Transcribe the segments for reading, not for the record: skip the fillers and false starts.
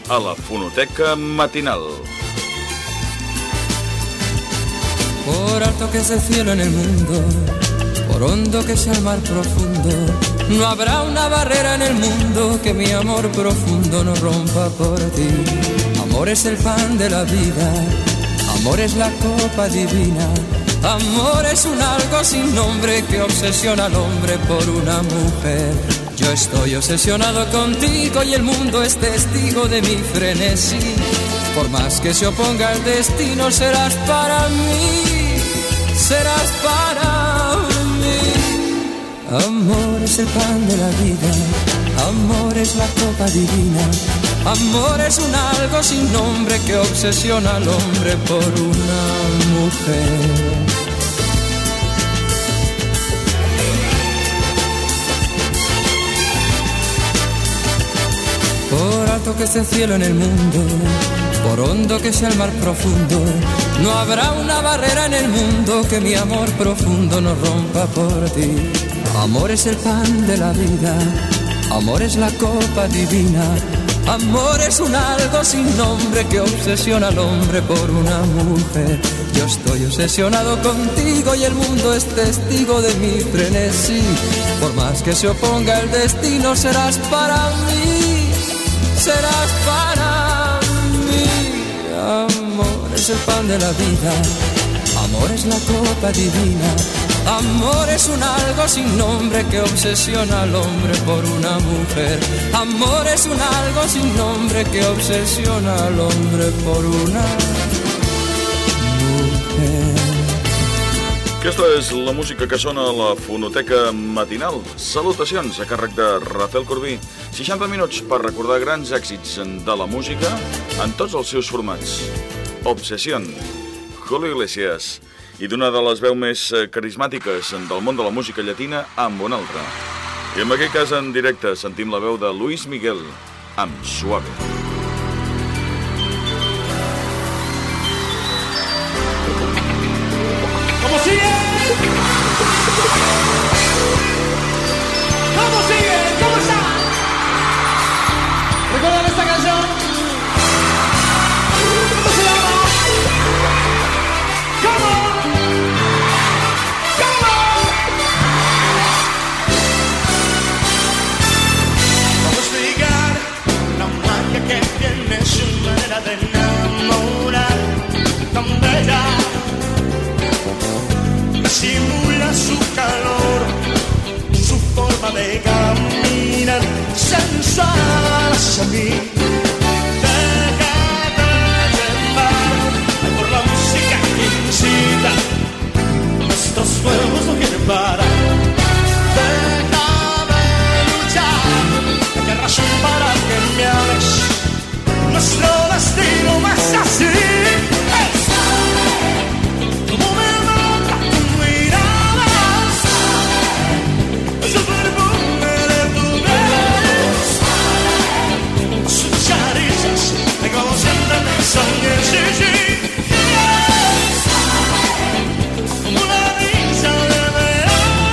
a la Fonoteca Matinal. Por alto que es el cielo en el mundo, por hondo que sea el mar profundo, no habrá una barrera en el mundo que mi amor profundo no rompa por ti. Amor es el pan de la vida, amor es la copa divina, amor es un algo sin nombre que obsesiona al hombre por una mujer. Yo estoy obsesionado contigo y el mundo es testigo de mi frenesí. Por más que se oponga el destino, serás para mí, serás para mí. Amor es el pan de la vida, amor es la copa divina, amor es un algo sin nombre que obsesiona al hombre por una mujer. Por alto que esté el cielo en el mundo, por hondo que sea el mar profundo, no habrá una barrera en el mundo que mi amor profundo no rompa por ti. Amor es el pan de la vida, amor es la copa divina, amor es un algo sin nombre que obsesiona al hombre por una mujer. Yo estoy obsesionado contigo y el mundo es testigo de mi frenesí. Por más que se oponga el destino, serás para mí, serás para mí. Amor es el pan de la vida, amor es la copa divina, amor es un algo sin nombre que obsesiona al hombre por una mujer. Amor es un algo sin nombre que obsesiona al hombre por una mujer. Aquesta és la música que sona a la Fonoteca Matinal. Salutacions a càrrec de Rafael Corbí. 60 minuts per recordar grans èxits de la música en tots els seus formats. Obsession, Julio Iglesias, i d'una de les veus més carismàtiques del món de la música llatina amb una altra. I en aquest cas en directe sentim la veu de Luis Miguel amb Suave. ¿Cómo sigue? ¿Cómo sigue? ¿Cómo está? ¿Recuerdan esta canción? ¿Cómo se llama? ¿Cómo? ¿Cómo? ¿Cómo explicar la magia que tiene su manera de enamorar tan bella? Simula su calor, su forma de caminar sensual hacia mí. Déjate llevar por la música que incita. Estos fuegos no quieren parar. Déjame luchar, qué razón para que me ames. Nuestro destino no es así. Una brisa de verano.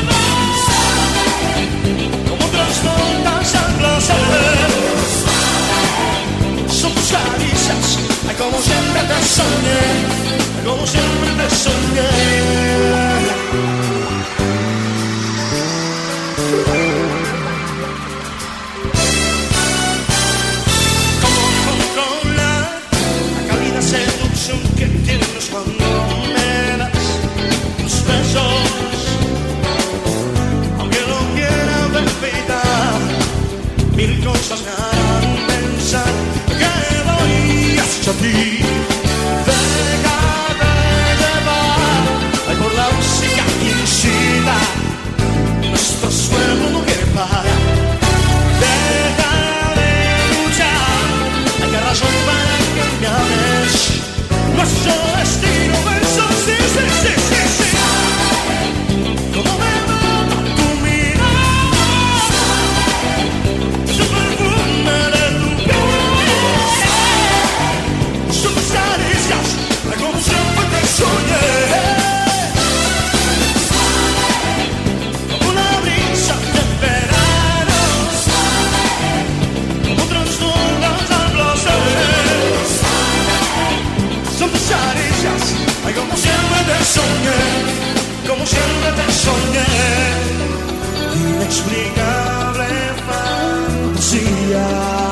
soñé inexplicable fantasía.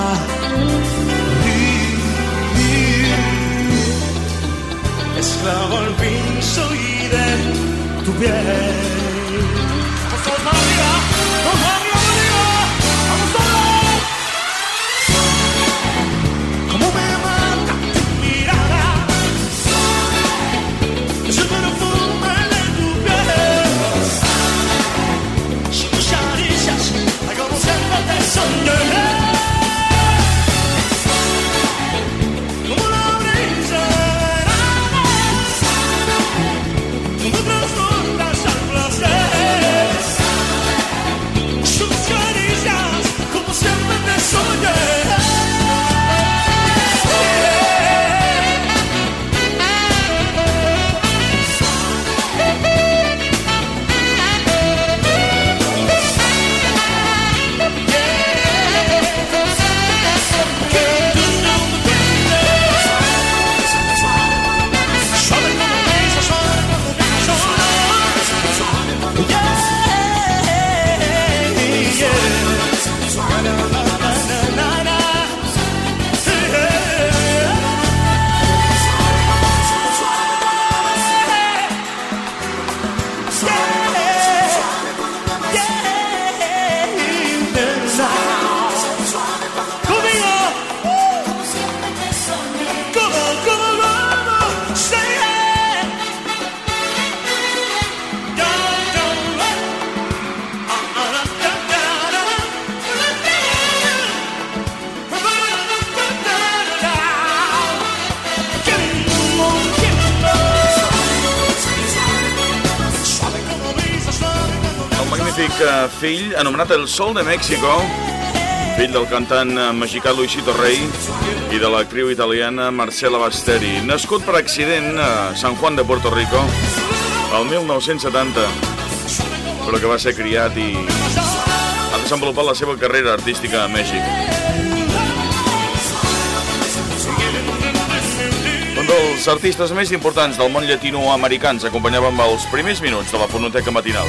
Esclavo al fin soy de tu piel. Vamos todos para arriba, vamos arriba, vamos todos. Como me mata tu mirada, es el perfume de tu piel. Son tus caricias, como siempre te soñé. Fill anomenat El Sol de México, fill del cantant mexicà Luisito Rey i de l'actriu italiana Marcela Basteri, nascut per accident a San Juan de Puerto Rico el 1970, però que va ser criat i ha desenvolupat la seva carrera artística a Mèxic. Un dels artistes més importants del món llatinoamericà ens acompanyava amb els primers minuts de la Fonoteca Matinal.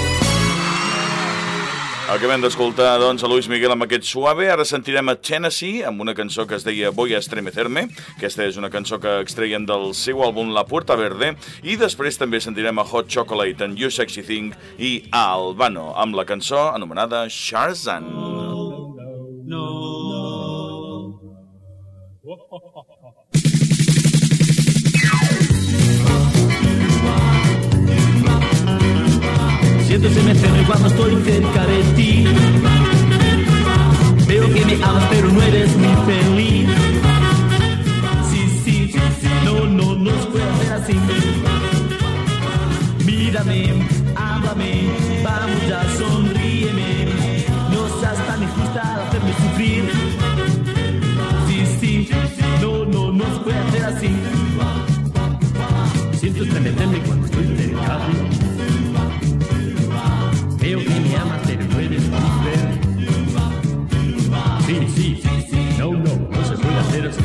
Acabem d'escoltar, doncs, a Luis Miguel amb aquest Suave. Ara sentirem a Tennessee amb una cançó que es deia Voy a estremecerme. Aquesta és una cançó que extreien del seu àlbum La Puerta Verde. I després també sentirem a Hot Chocolate and You Sexy Thing i a Albano amb la cançó anomenada Sharzan. Siento estremecerme cuando estoy cerca de ti. Veo que me amas pero no eres muy feliz. Sí, no se puede hacer así. Mírame, háblame, vamos ya, sonríeme. No seas tan injusta al hacerme sufrir. Sí, no se puede hacer así. Siento estremecerme cuando estoy cerca de ti. Veo que me amas, pero no eres mujer. Sí, no se puede hacer así.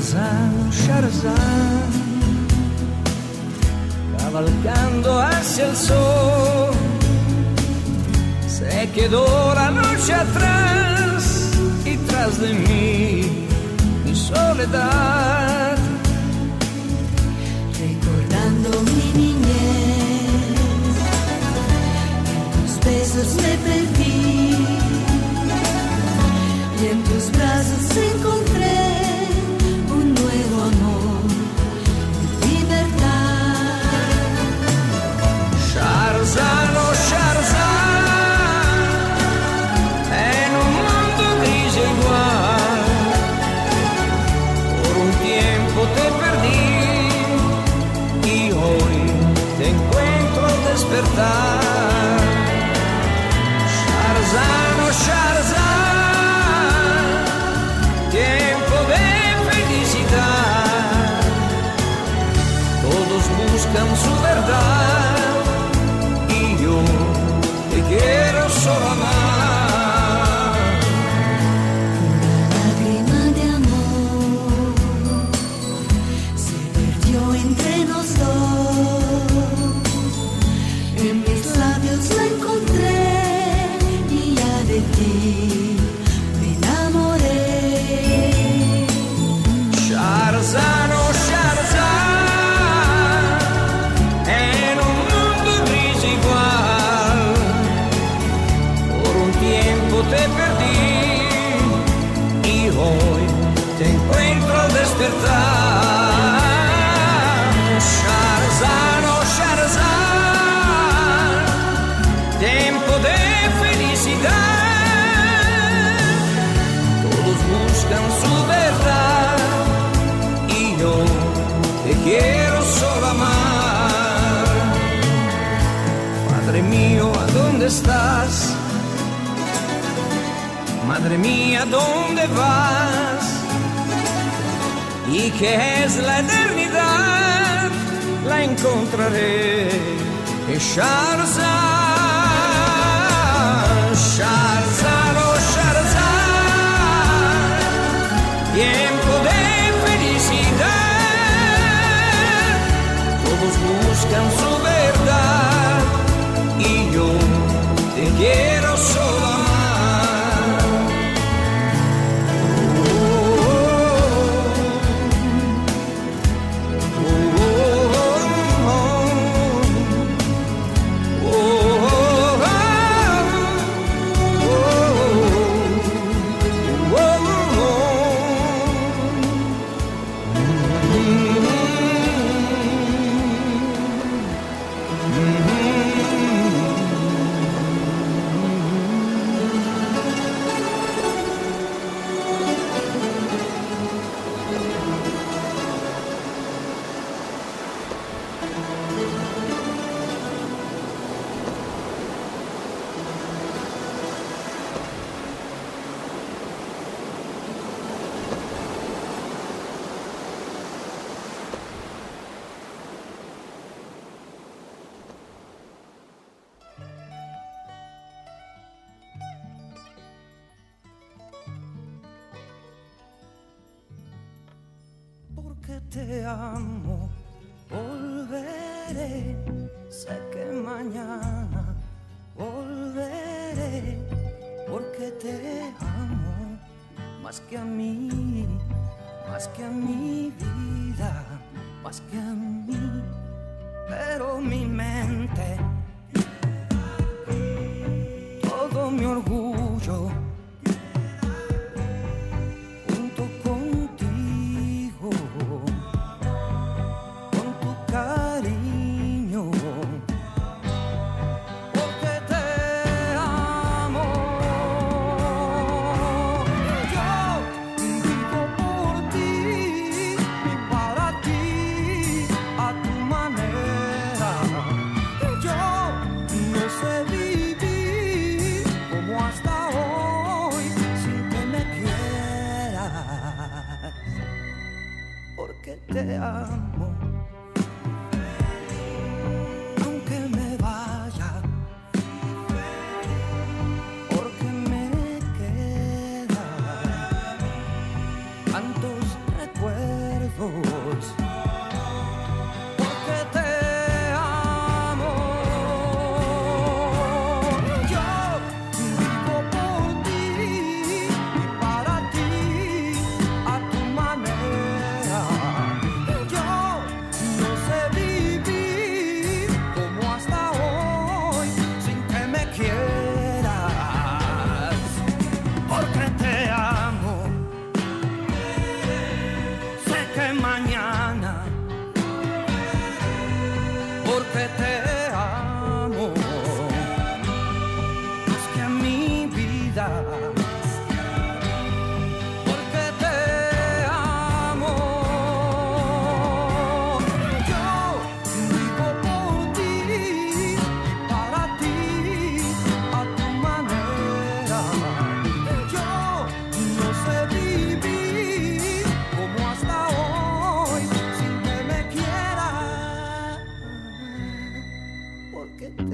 Sharzan, Sharzan, cavalcando hacia el sol, se quedó la noche atrás y tras de mí mi soledad. Recordando mi niñez, en tus besos me perdí y en tus brazos encontré un nuevo amor, libertad. Sharzan, oh Sharzan, en un mundo gris igual, por un tiempo te perdí y hoy te encuentro al despertar. Sharzan, oh Sharzan, tiempo de felicidad. Todos buscan su verdad y yo te quiero solo amar. Una lágrima de amor se perdió entre los dos. En mis labios la encontré y ya de ti me enamoré. Sharzan, oh Sharzan, en un mundo gris igual, por un tiempo te perdí y hoy te encuentro al despertar. Sharzan, oh Sharzan, tiempo de felicidad. Todos buscan su verdad y yo te quiero solo amar. Padre mío, ¿a dónde estás? Madre mía, ¿dónde vas? ¿Y qué es la eternidad? La encontraré en Sharzan, Sharzan, oh Sharzan, tiempo de felicidad. Todos buscan su verdad y yo te quiero solo amar. Porque te amo, volveré. Sé que mañana volveré. Porque te amo más que a mí, más que a mi vida, más que a mí. Pero mi mente, todo mi orgullo, junto contigo, con tu cariño, porque te amo. Yo vivo por ti y para ti, a tu manera. Yo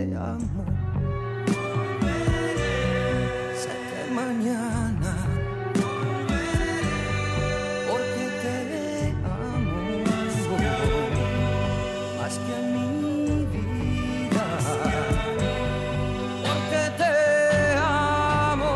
amo. Sé que mañana porque te amo más que a mi vida, porque te amo.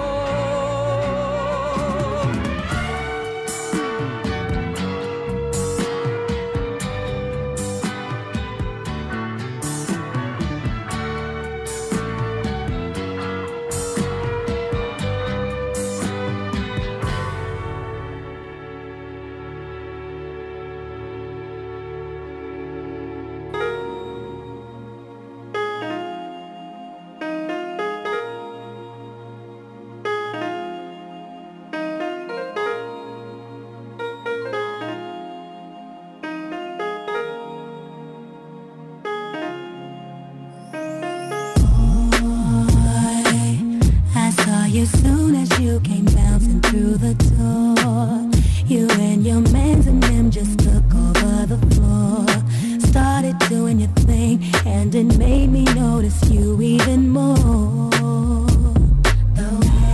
As soon as you came bouncing through the door, you and your mans and them just took over the floor. Started doing your thing, and it made me notice you even more. The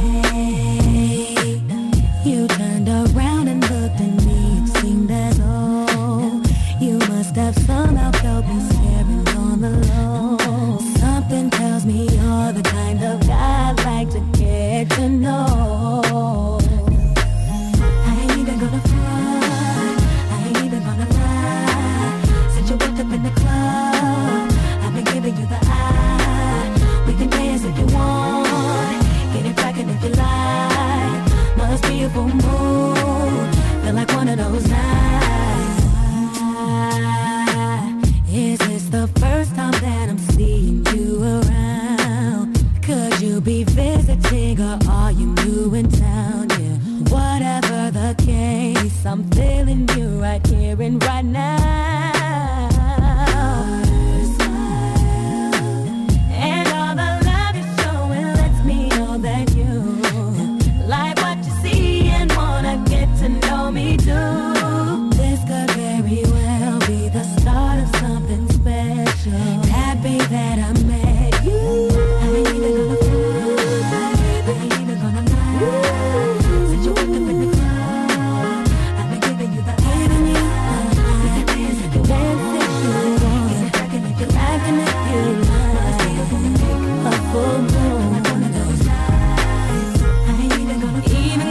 way you turned around and looked at me, it seemed as though you must have somehow felt me staring on the low. Something tells me you're the kind of guy I'd like to get to know. I ain't even gonna front, I ain't even gonna lie. Since you walked up in the club, I've been giving you the eye. We can dance if you want, get it crackin' if you like. Must be a full moon, feel like one of those nights. Is this the first time that I'm seeing you around? Could you be visiting or are you new in town? Yeah, whatever the case, I'm feeling you right here and right now. And all the love you're showing lets me know that you like what you see and wanna get to know me too. This could very well be the start of something special. Happy that I met you. I ain't even gonna fly, I ain't even gonna lie. Since you walked up in the club, I've been giving you the eye. We can dance if you dance if you want. Get it crackin' if you like and if you like. A full moon, one of those nights. I ain't even gonna run, even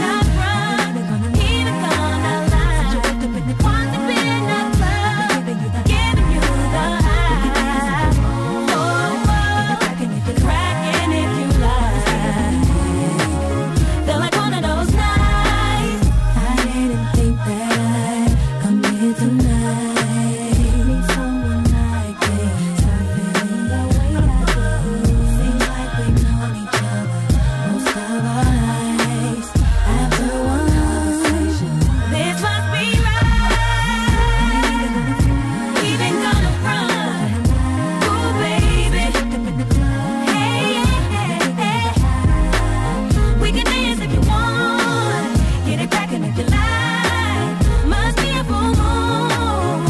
gonna lie. Since you walked up in the club, want to be in that club, giving you the eye. Cracking if you like. Feel like one of those nights. I didn't think that I'd come here tonight. Need someone like this. Start feeling the way I do. Seems like we've known each other most of our lives. After one conversation, this must be right. Even gonna run. Ooh, baby. Hey, yeah. We can dance if you want. Get it crackin' if you like. Must be a full moon.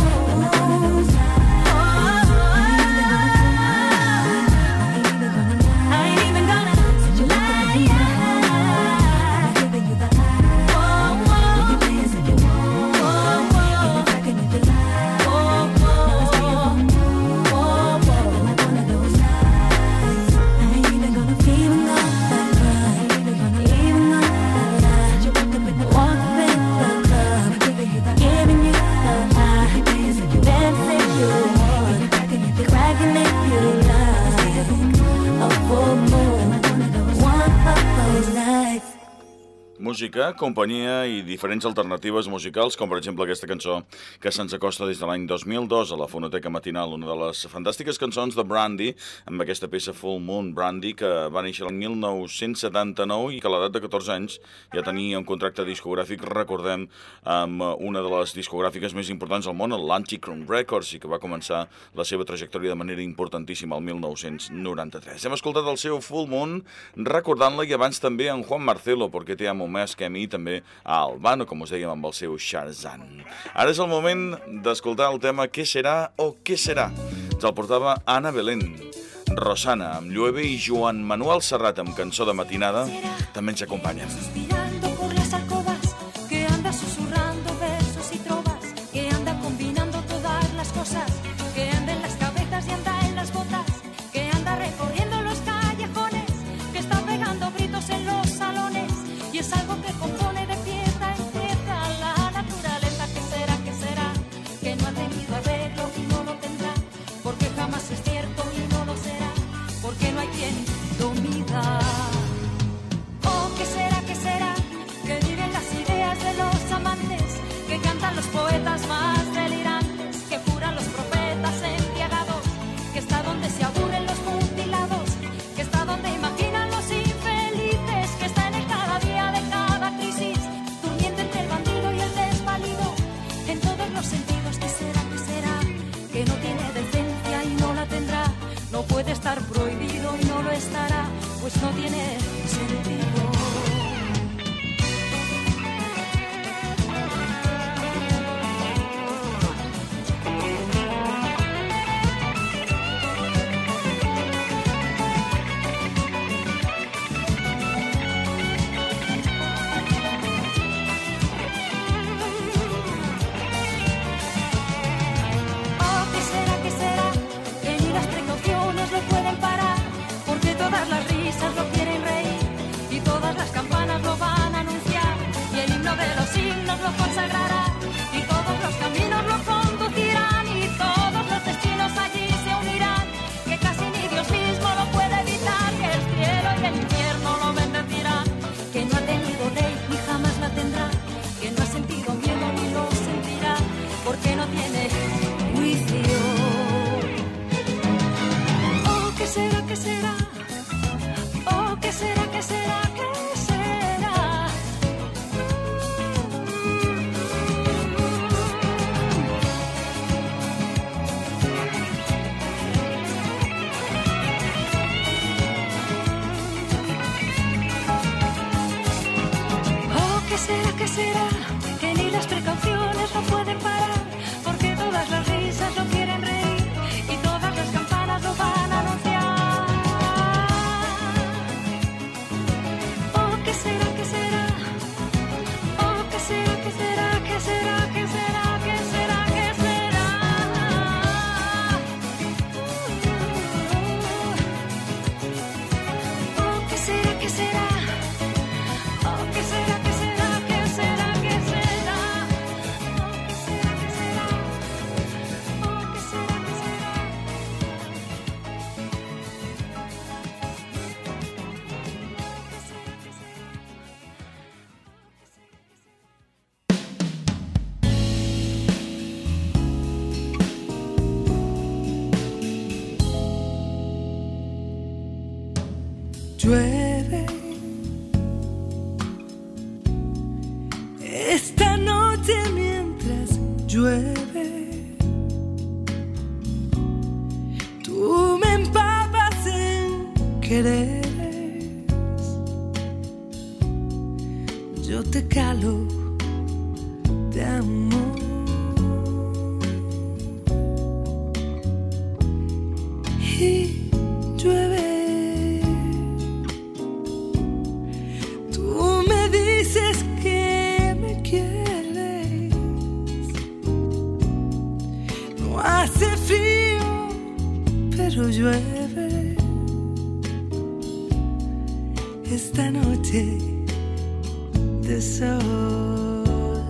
I ain't even gonna lie. Giving you the eye. We can dance if you want. Get it crackin' if you like. Must be a full moon. Feel like one of those nights. I ain't even gonna feel that cry. Even gonna lie. Since you walked up in the club, giving you the eye. Dance if you want. Cracking if you like. A full moon, one of those nights. Música, companyia i diferents alternatives musicals, com per exemple aquesta cançó que se'ns acosta des de l'any 2002 a la Fonoteca Matinal, una de les fantàstiques cançons de Brandy, amb aquesta peça Full Moon. Brandy, que va néixer l'any 1979 i que a l'edat de 14 anys ja tenia un contracte discogràfic, recordem, amb una de les discogràfiques més importants del món, l'Antichrome Records, i que va començar la seva trajectòria de manera importantíssima el 1993. Hem escoltat el seu Full Moon, recordant-la, i abans també en Juan Marcelo, perquè té amo més que a mi, també a Albano, com us dèiem, amb el seu Sharzan. Ara és el moment d'escoltar el tema Què serà o què serà? Ens el portava Ana Belén. Rosana amb Llueve i Joan Manuel Serrat amb Cançó de matinada també ens acompanyen. Suspirando por las alcobas, que anda susurrando versos y trovas, que anda combinando todas las cosas, que anda en las cabezas y anda en las botas, que anda recorriendo los callejones, que está pegando gritos en los salones, y es algo que compone de pieza en pieza la naturaleza. ¿Qué será? Que no ha tenido a verlo y no lo tendrá, porque jamás es cierto y no lo será, porque no hay quien lo mida. ¿Qué será? Que viven las ideas de los amantes, que cantan los poetas más delirantes, que juran los profetas embriagados, que está donde se aburren los mutilados, que está donde imaginan los infelices, que está en el cada día de cada crisis, durmiendo entre el bandido y el desvalido, en todos los sentidos. ¿Qué será? Que no tiene decencia y no la tendrá, no puede estar prohibido y no lo estará, pues no tiene sentido. ¿Qué será? Que ni las precauciones lo pueden parar, porque todas las risas lo quieren reír y todas las campanas lo van a anunciar, y el himno de los himnos lo consagrará, y todos los caminos lo conducirán, y todos los destinos allí se unirán, que casi ni Dios mismo lo puede evitar, que el cielo y el infierno lo bendecirán, que no ha tenido ley ni jamás la tendrá, que no ha sentido miedo ni lo sentirá, porque no tiene juicio. ¿Qué será? ¿Qué será? ¿Qué será? Que ni las precauciones lo pueden parar, porque todas las risas lo quieren reír y todas las campanas lo van a anunciar. ¿Qué será? ¿Qué será? Llueve esta noche mientras llueve, tú me empapas en quereres, yo te calo de amor. Y llueve, dices que me quieres, no hace frío, pero llueve esta noche de sol.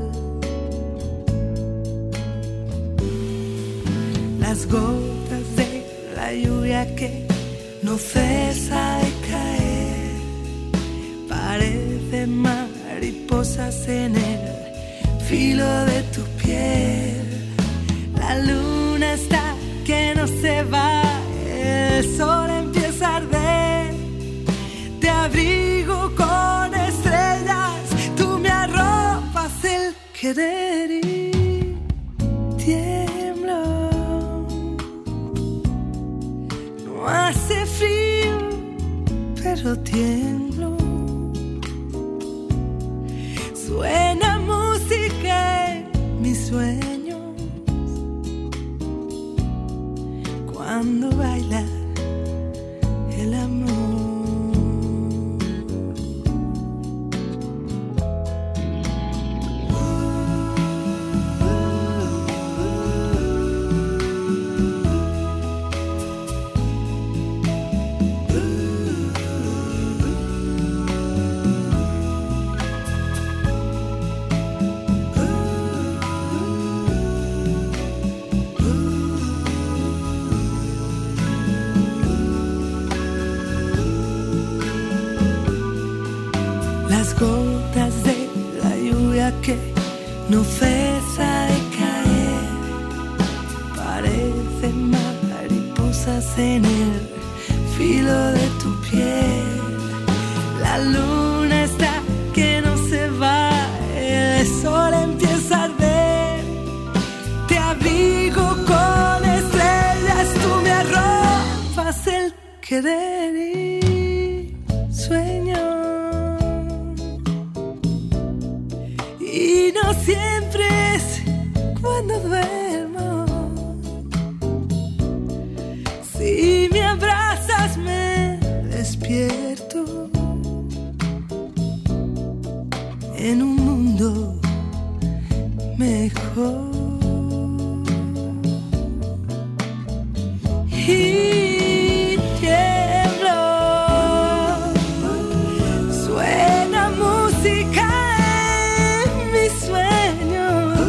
Las gotas de la lluvia que no cesa de caer parecen mariposas en el filo de tu piel. La luna está que no se va, el sol empieza a arder. Te abrigo con estrellas, tú me arropas el querer y tiemblo. No hace frío, pero tiemblo. Suena música en mis sueños cuando baila las gotas de la lluvia que no cesa de caer, parecen mariposas en el filo de tu piel. La luna está que no se va, el sol empieza a arder. Te abrigo con estrellas, tú me arropas el querer y sueño. Y no siempre es cuando duermo. Si me abrazas me despierto en un mundo mejor. Y tiemblo, suena música en mis sueños.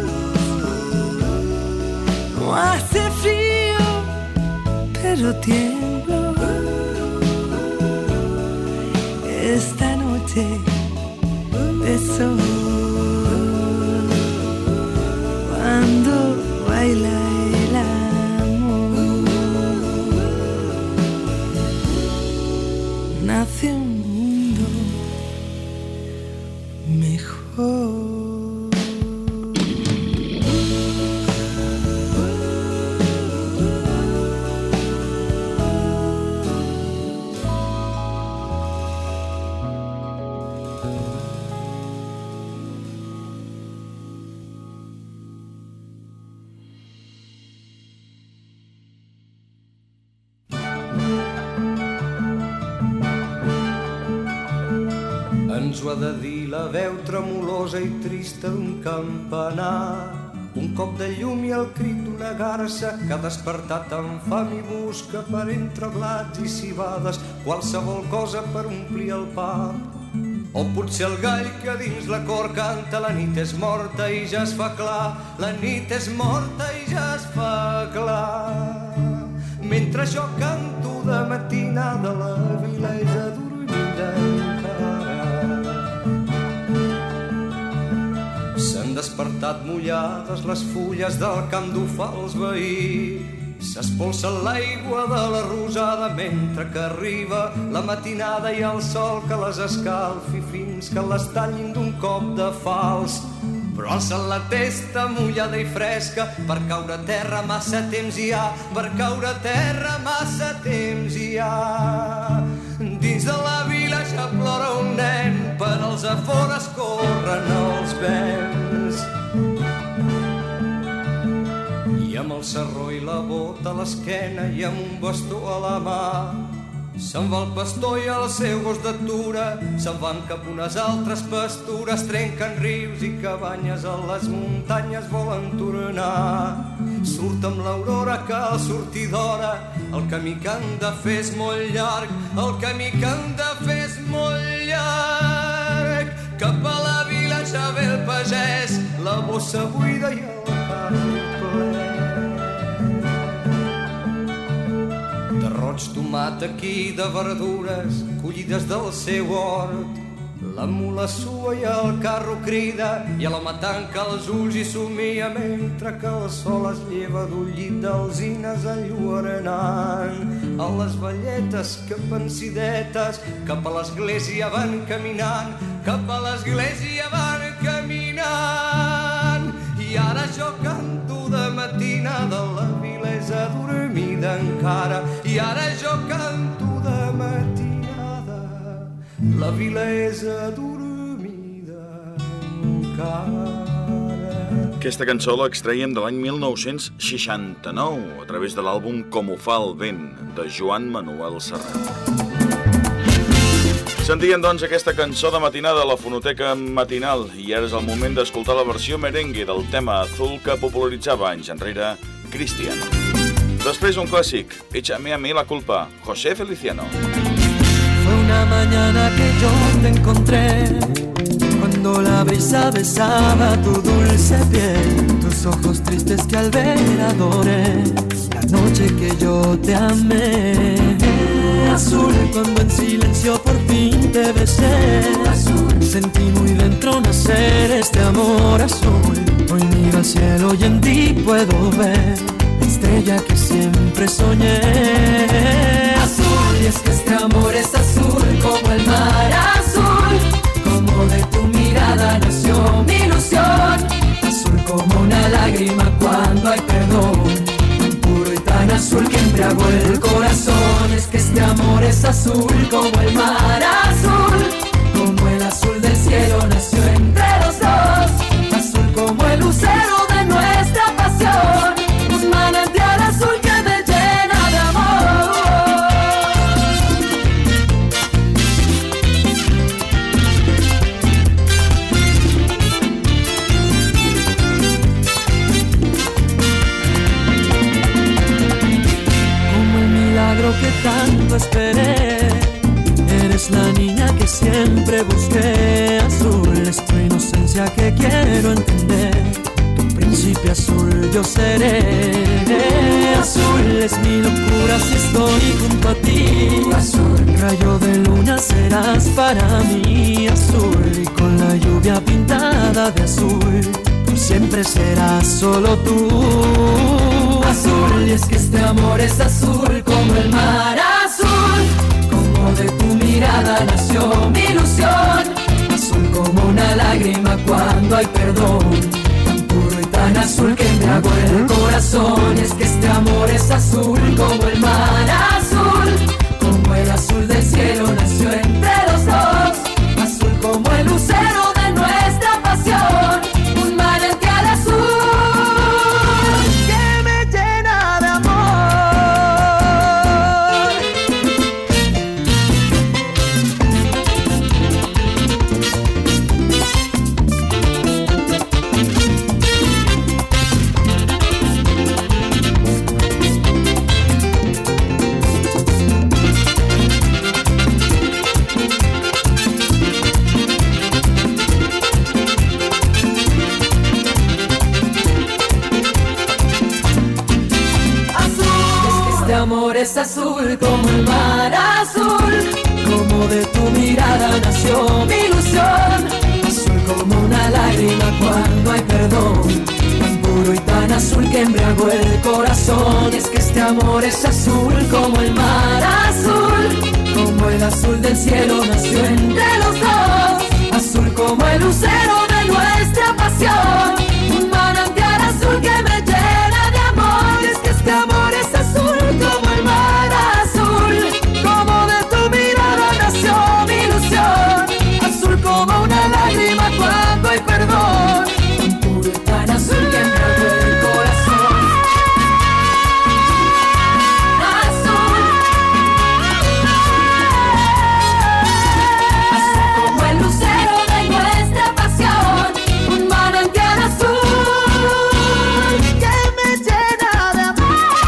No hace frío, pero tiemblo. Esta noche de sol, cuando baila el amor, nace un mundo mejor. Ens ho ha de dir la veu tremolosa i trista d'un campanar, un cop de llum i el crit d'una garça que ha despertat amb fam i busca per entre blats i cibades qualsevol cosa per omplir el pap. O potser el gall que dins la cor canta la nit és morta i ja es fa clar, la nit és morta i ja es fa clar. Mentre jo canto de matinada la vila és adormida encara. S'han despertat mullades les fulles del camp d'Ufà als veïns. S'espolsa l'aigua de la rosada mentre que arriba la matinada i el sol que les escalfi fins que les tallin d'un cop de fals. Però alçant la testa mullada i fresca, per caure a terra massa temps hi ha, per caure a terra massa temps hi ha. Dins de la vila ja plora un nen, per als afores corren els vents. I amb el sarró i la bota a l'esquena i amb un bastó a la mà, se'n va el pastor i el seu gos d'atura, se'n van cap unes altres pastures, trenquen rius i cabanyes a les muntanyes volen tornar. Surt amb l'aurora que al sortir d'hora, el camí que han de fer és molt llarg, el camí que han de fer és molt llarg. Cap a la vila ja ve el pagès, la bossa buida i el carro ple. Roig tomat aquí de verdures collides del seu hort. La mula sua i el carro crida i l'home tanca els ulls i somia mentre que el sol es lleva d'un llit d'alzines enlluernant. A les velletes que pensidetes cap a l'església van caminant, cap a l'església van caminant. I ara jo canto de matinada, la vila és adormida encara. I ara jo canto de matinada, la vila és adormida encara. Aquesta cançó l'extraiem de l'any 1969 a través de l'àlbum Com ho fa el vent, de Joan Manuel Serrat. Sentíem, doncs, aquesta cançó de matinada a la Fonoteca Matinal i ara és el moment d'escoltar la versió merengue del tema Azul que popularitzava anys enrere Cristian. Després un clàssic, Échame a mí la culpa, José Feliciano. Fue una mañana que yo te encontré, cuando la brisa besaba tu dulce piel, tus ojos tristes que al ver adoré, la noche que yo te amé. Azul cuando en silencio por fin te amanecer. Sentí muy dentro nacer este amor azul. Hoy miro al cielo y en ti puedo ver la estrella que siempre soñé. Azul, y es que este amor es azul como el mar azul. Como de tu mirada nació mi ilusión. Azul como una lágrima cuando hay perdón. Tan puro y tan azul que embriagó el corazón. Es que este amor es azul como el mar azul. Como el azul del cielo nació entre los dos. Azul como el lucero de nuestra pasión. Un manantial azul que me llena de amor. Como el milagro que tanto esperé. Eres la niña que siempre busqué. Azul es tu inocencia que quiero entender. Tu príncipe azul yo seré. Azul es mi locura si estoy junto a ti. Azul, rayo de luna serás para mí. Azul, y con la lluvia pintada de azul, por siempre serás solo tú. Azul, y es que este amor es azul como el mar azul. De tu mirada nació mi ilusión. Azul como una lágrima cuando hay perdón. Tan puro y tan azul que embriagó el corazón. Es que este amor es azul como el mar azul. Como el azul del cielo nació entre los dos. Azul como el lucero de nuestra pasión. Un manantial azul que me llena de amor. Amor es azul como el mar azul. Como de tu mirada nació mi ilusión. Azul como una lágrima cuando hay perdón. Tan puro y tan azul que embriagó el corazón. Y es que este amor es azul como el mar azul. Como el azul del cielo nació entre los dos. Azul como el lucero de nuestra pasión. Un manantial azul que me llena de amor. Y es que este amor es azul como el mar azul. Como de tu mirada nació mi ilusión. Azul como una lágrima cuando hay perdón. Tan puro y tan azul que embriagó el corazón. Azul. Azul como el lucero de nuestra pasión. Un manantial azul que me llena de amor.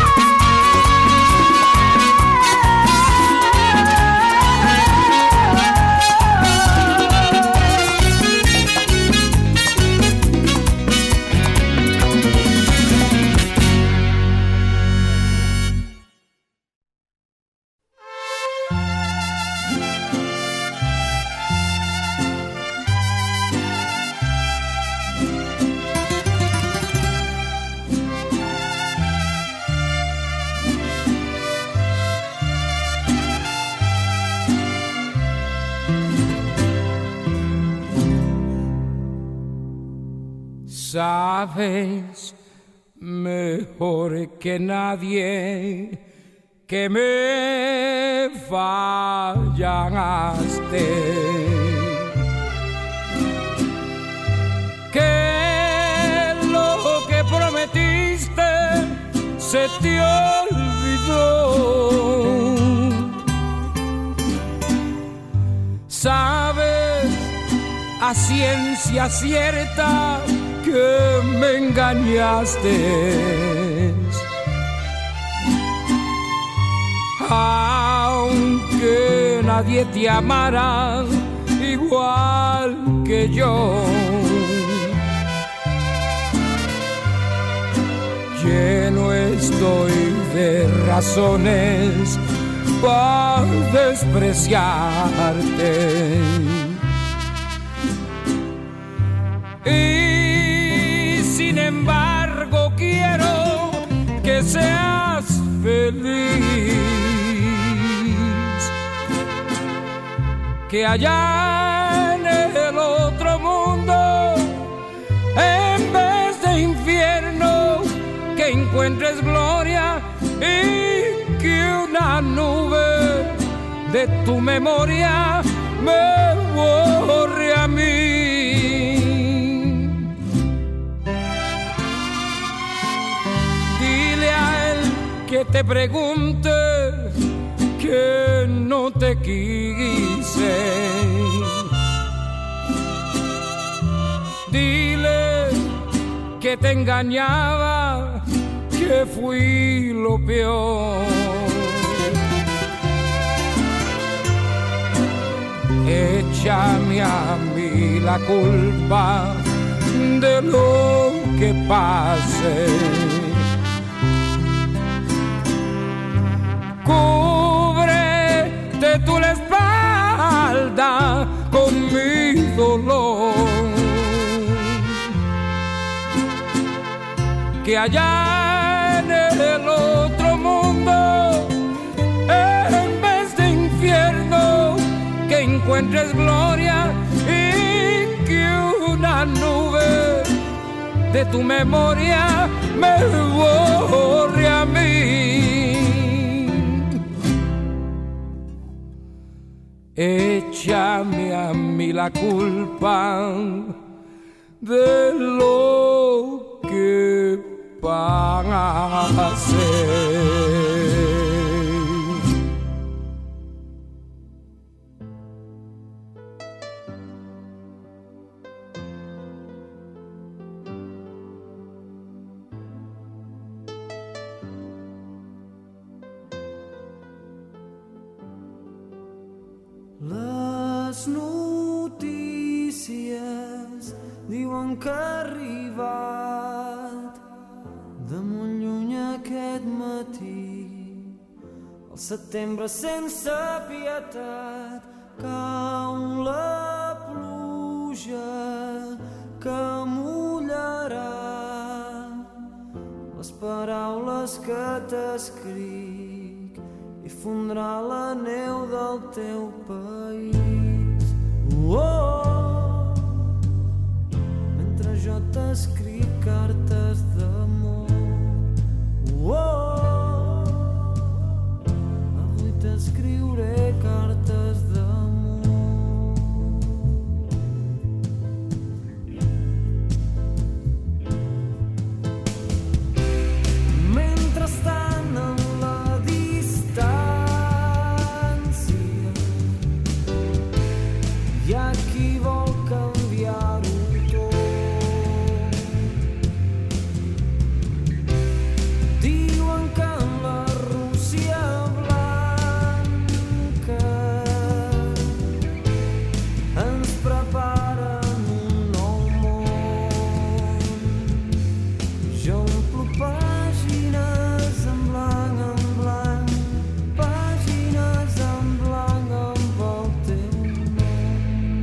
Sabes mejor que nadie que me fallaste, que lo que prometiste se te olvidó. Sabes a ciencia cierta que me engañaste, aunque nadie te amara igual que yo. Lleno estoy de razones para despreciarte. Y sin embargo quiero que seas feliz, que allá en el otro mundo, en vez de infierno, que encuentres gloria y que una nube de tu memoria me borre a mí. Dile a él que te pregunte que no te quise. Dile que te engañaba, que fui lo peor. Échame a mí la culpa de lo que pase. Cúbrete tú la espalda con mi dolor, que allá en el otro mundo, en vez de infierno, que encuentres gloria y que una nube de tu memoria me borre a mí. Échame a mí la culpa de lo que pase. Les notícies diuen que ha arribat de molt lluny aquest matí el setembre sense pietat. Cau la pluja que mullarà les paraules que t'escric i fondrà la neu del teu país. Oh, mentre jo t'escric cartes d'amor. Oh, avui t'escriuré cartes d'amor. Mentrestant en la distància hi ha qui vol canviar-ho tot. Diuen que en la Rússia blanca ens preparen un nou món. Jo omplo pàgines en blanc, pàgines en blanc amb el teu nom.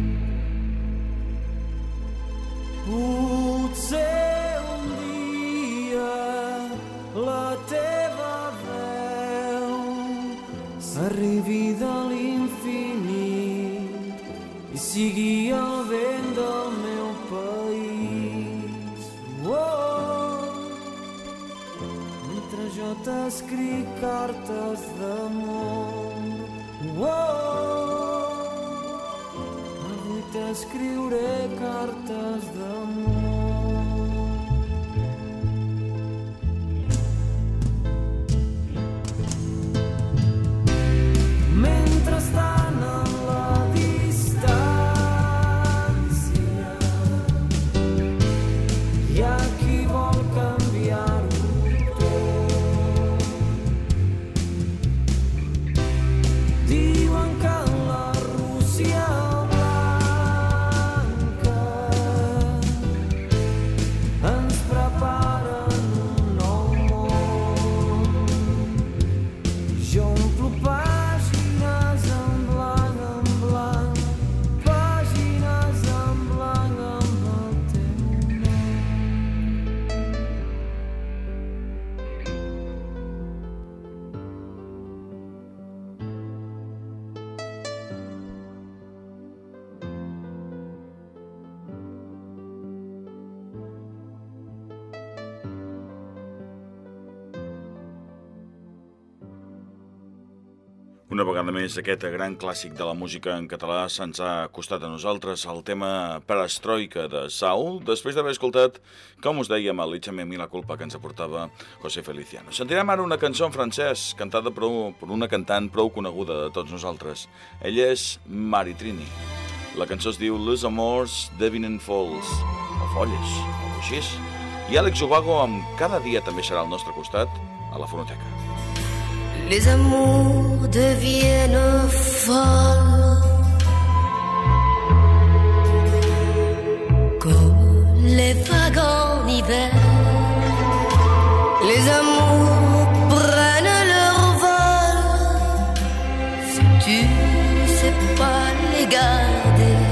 Potser un dia la teva veu arribi de l'infinit i sigui el vent del meu país. Oh, mentre jo t'escric cartes d'amor. Oh, avui t'escriuré cartes d'amor. Mentrestant en la distància hi ha qui vol canviar-ho tot. Diuen que en la Rússia blanca Una vegada més, aquest gran clàssic de la música en català se'ns ha acostat a nosaltres, el tema Perestroika de Saúl, després d'haver escoltat, com us dèiem, el Échame a mi la culpa que ens aportava José Feliciano. Sentirem ara una cançó en francès, cantada per una cantant prou coneguda de tots nosaltres. Ella és Maritrini. La cançó es diu Les Amors d'Evening Falls, o Folles, o així. I Àlex Ubago, amb Cada dia també serà al nostre costat, a la fonoteca. Les amours deviennent folles comme les vagues en hiver. Les amours prennent leur vol si tu ne sais pas les garder.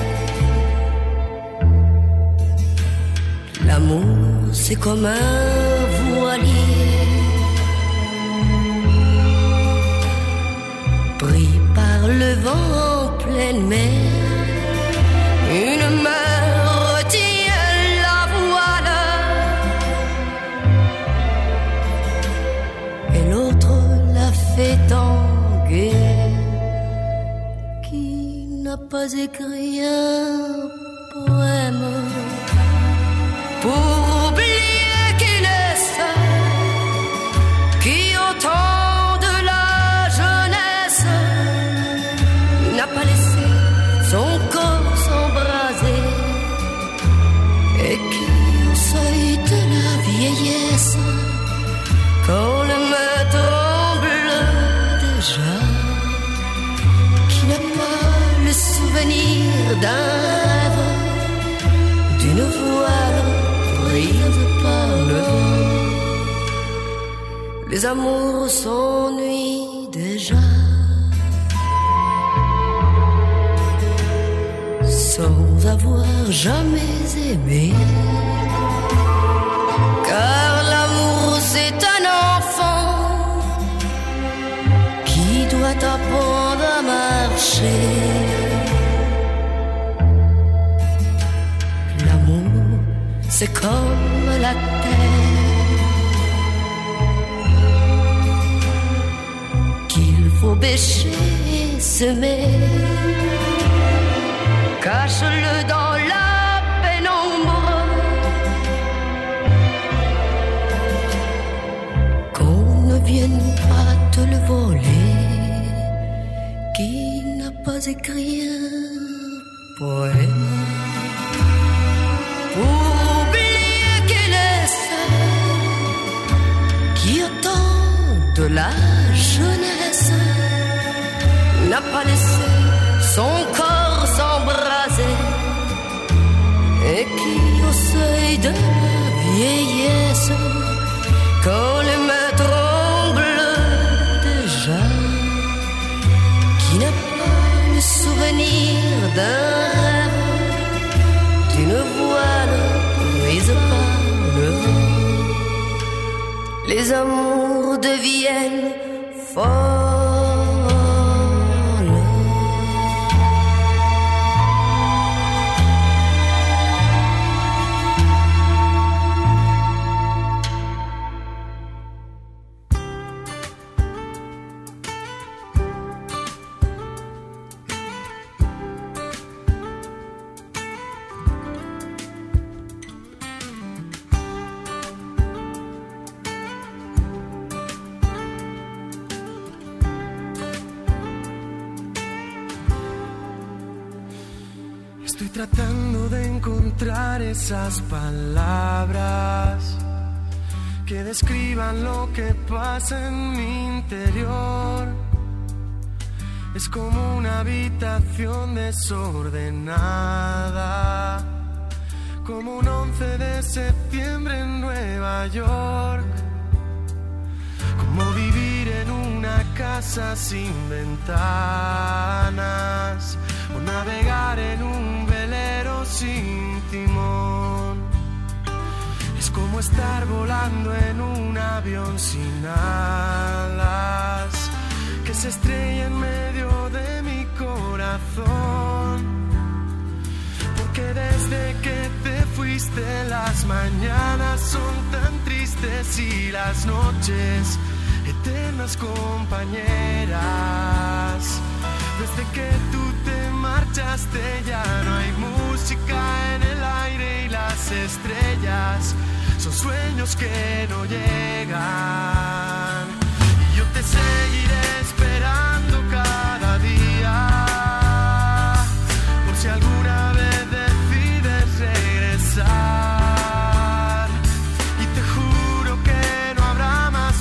L'amour, c'est comme un voilier pris par le vent en pleine mer. Une main retient la voile et l'autre la fait tanguer. Qui n'a pas écrit un poème pour oublier qu'il est seul, qui entend n'a pas laissé son corps s'embraser et qui, au seuil de la vieillesse, quand le main tremble déjà, qui n'a pas le souvenir d'un rêve, d'une voile prise par le vent. Les amours s'ennuient déjà sans avoir jamais aimé, car l'amour c'est un enfant qui doit apprendre à marcher. L'amour c'est comme la terre qu'il faut bêcher et semer. Cache-le dans la pénombre, qu'on ne vienne pas te le voler. Qui n'a pas écrit un poème pour oublier qu'il est seul, qui au temps de la jeunesse n'a pas laissé son corps s'embraser et qui au seuil de la vieillesse, quand les mains tremblent déjà, qui n'a pas le souvenir d'un rêve, d'une voile prise par le vent. Les amours deviennent folles. Estoy tratando de encontrar esas palabras que describan lo que pasa en mi interior. Es como una habitación desordenada, como un 11 de septiembre en Nueva York, como vivir en una casa sin ventanas o navegar en un velero sin timón. Es como estar volando en un avión sin alas que se estrella en medio de mi corazón. Porque desde que te fuiste las mañanas son tan tristes y las noches eternas compañeras. Desde que tú te marchaste ya no hay música en el aire y las estrellas son sueños que no llegan. Y yo te seguiré esperando cada día, por si alguna vez decides regresar. Y te juro que no habrá más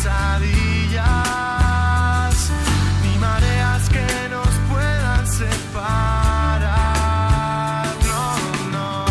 pesadillas, ni mareas que nos puedan separar. No, no.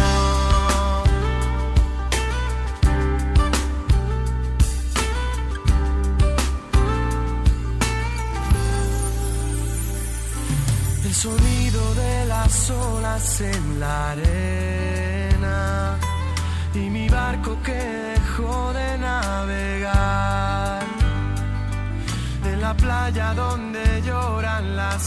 El sonido de las olas en la arena y mi barco que dejó de navegar en la playa donde lloran las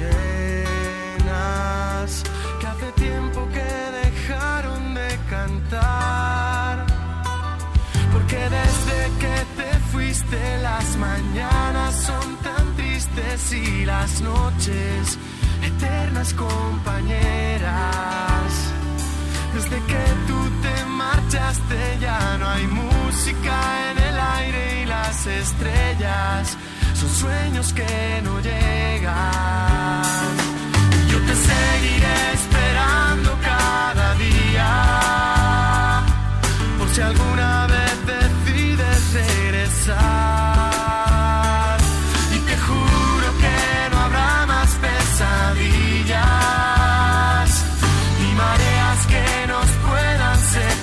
sirenas que hace tiempo que dejaron de cantar. Porque desde que te fuiste las mañanas son tan tristes y las noches eternas compañeras. Desde que tú te marchaste ya no hay música en el aire y las estrellas son sueños que no llegan. Yo te seguiré esperando cada día, por si alguna vez decides regresar. Y te juro que no habrá más pesadillas, ni mareas que nos puedan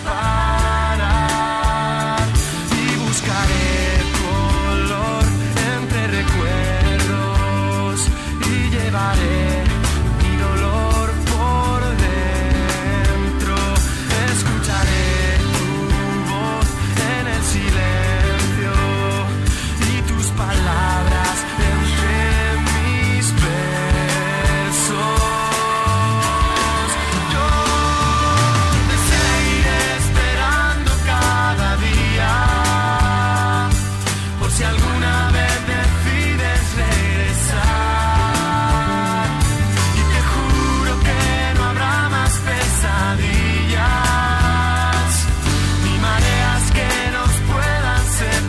separar. Y buscaré tu olor entre recuerdos y llevaré mi dolor por dentro. Escucharé tu voz en el silencio y tus palabras entre mis versos. Yo te seguiré esperando cada día, por si alguna vez decides regresar. Y te juro que no habrá más pesadillas, ni mareas que nos puedan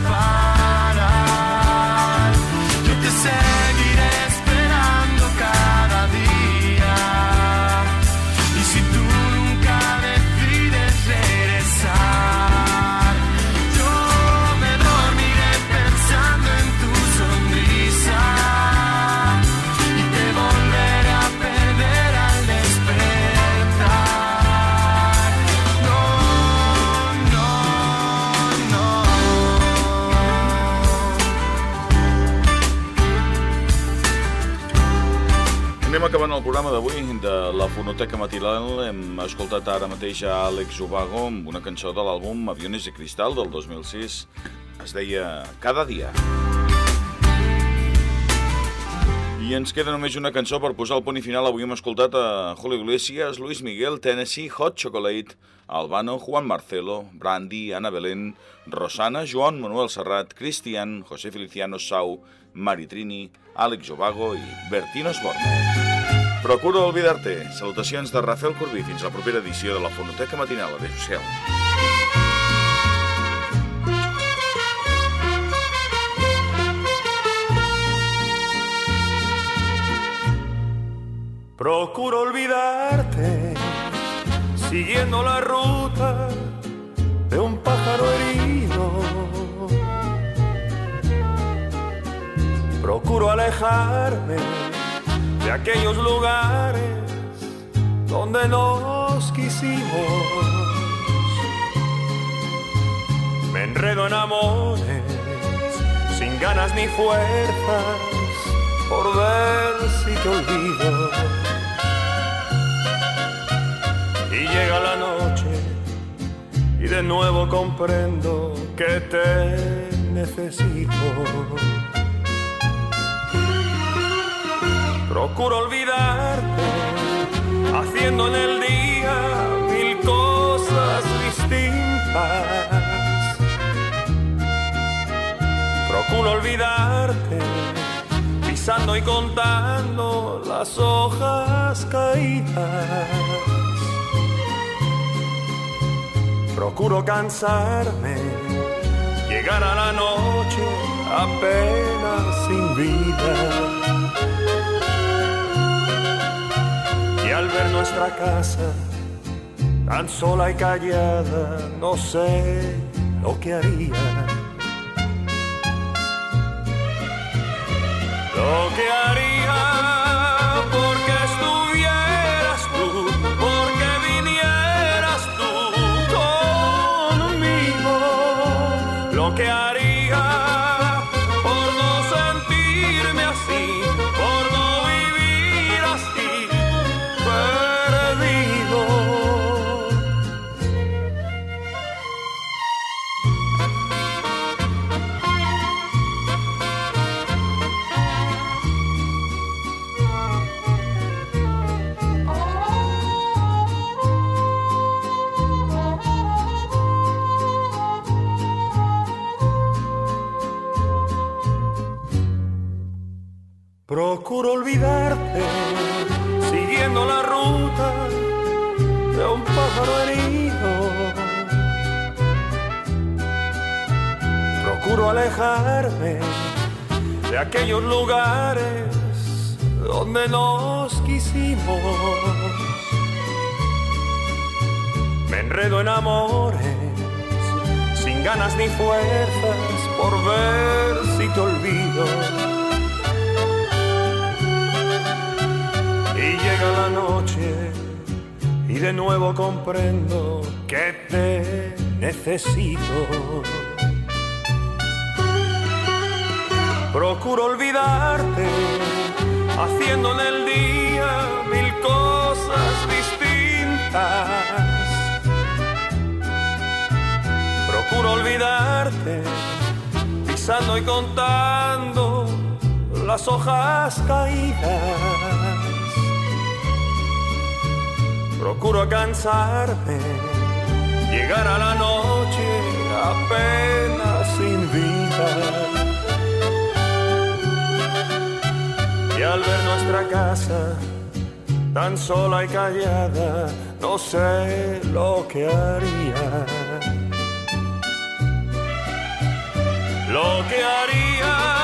separar. Yo te seguiré esperando cada día, y si tú nunca decides regresar, yo me dormiré pensando en tu sonrisa y te volveré a perder al despertar. No, no, no. Anem acabant el programa d'avui de la Fonoteca Matinal. Hem escoltat ara mateix a Àlex Ubago amb una cançó de l'àlbum Aviones de Cristal del 2006. Es deia Cada dia. I ens queda només una cançó per posar el punt i final. Avui hem escoltat a Julio Iglesias, Luis Miguel, Tennessee, Hot Chocolate, Albano, Juan Marcelo, Brandy, Ana Belén, Rosana, Joan Manuel Serrat, Cristian, José Feliciano Sau, Mari Trini, Àlex Ubago i Bertín Osborne. Procura olvidar-te. Salutacions de Rafael Corbí. Fins a la propera edició de la Fonoteca Matinal. Adéu-siau. Procuro olvidarte, siguiendo la ruta de un pájaro herido. Procuro alejarme de aquellos lugares donde nos quisimos. Me enredo en amores sin ganas ni fuerzas por ver si te olvido. Y llega la noche y de nuevo comprendo que te necesito. Procuro olvidarte, haciendo en el día mil cosas distintas. Procuro olvidarte, pisando y contando las hojas caídas. Procuro cansarme, llegar a la noche apenas sin vida. Y al ver nuestra casa tan sola y callada, no sé lo que haría. Lo que haría porque estuvieras tú, porque vinieras tú conmigo. Lo que haría por no sentirme así, por no vivir así, perdido. Procuro olvidarte, siguiendo la ruta de un pájaro herido. Procuro alejarme de aquellos lugares donde nos quisimos. Me enredo en amores, sin ganas ni fuerzas, por ver si te olvido. Y llega la noche y de nuevo comprendo que te necesito. Procuro olvidarte, haciendo en el día mil cosas distintas. Procuro olvidarte, pisando y contando las hojas caídas. Procuro cansarme, llegar a la noche apenas sin vida. Y al ver nuestra casa tan sola y callada, no sé lo que haría. Lo que haría